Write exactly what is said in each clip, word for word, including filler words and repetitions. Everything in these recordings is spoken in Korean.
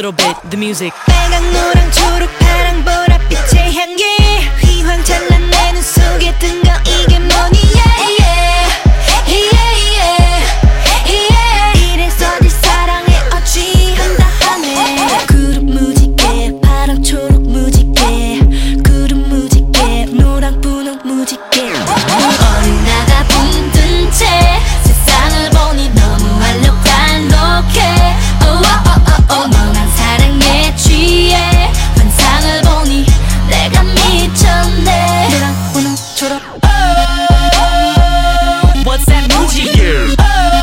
little bit, the music. 빨강 노랑 초록 파랑 보랏빛의 향기 휘황찬란 내 눈 속에 든 거 이게 뭐니 yeah, yeah. Yeah, yeah. Yeah. 이래서 네 사랑에 어찌한다 하네 구름 무지개 파랑 초록 무지개 구름 무지개 노랑 분홍 무지개 어린 나가 붕든 채 세상을 보니 너무 알록달록해 oh, oh, oh, oh. 멍한 사랑에 취해 환상을 보니 내가 미쳤네 노랑 분홍 초록 What's that 무지개?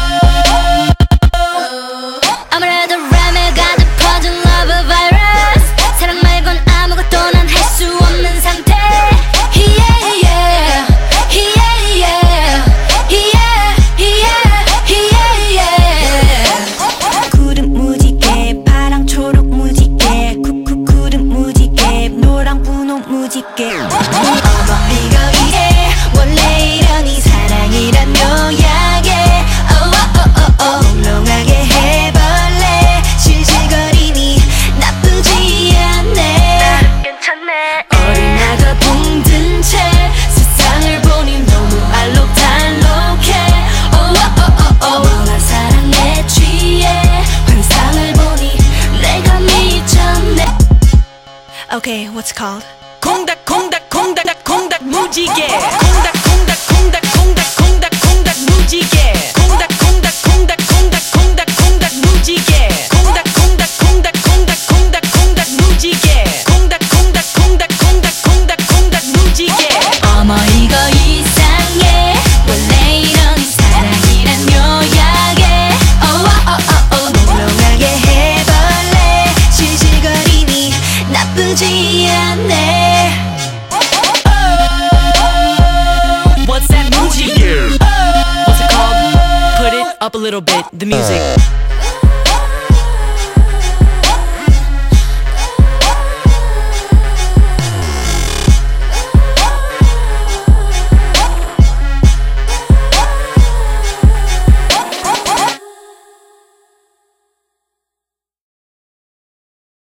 아무래도 램에 가득 퍼진 love virus 사랑 말곤 아무것도 난 할 수 없는 상태 yeah, yeah. Yeah, yeah. Yeah, yeah. Yeah, yeah. 구름 무지개 파랑 초록 무지개 쿠쿠 구름 무지개 노랑 분홍 무지개 어머 이거 이게 원래 이러니 사랑이란 묘약에 oh, oh, oh, oh. 몽롱하게 해볼래 실실거리니 나쁘지 않네 괜찮네 어린 아가 봉든 채 세상을 보니 너무 알록달록해 oh, oh, oh, oh. 멍한 사랑에 취해 환상을 보니 내가 미쳤네 Okay, what's it called? 콩닥 콩닥 콩닥 콩닥 무지개. 콩닥 콩닥 콩닥 콩닥 콩닥 콩닥 무지개. 콩닥 콩닥 콩닥 콩닥 콩닥 콩닥 무지개. 콩닥 콩닥 콩닥 콩닥 콩닥 콩닥 무지개. 콩닥 콩닥 콩닥 콩닥 콩닥 콩닥 무지개. 어머 이거 이상해 원래 이러니 사랑이란 묘약에 oh, oh, oh, oh. 몽롱하게 해볼래 실실거리니 나쁘지 않네 What's that 무지개? What's it called? Put it up a little bit, the music.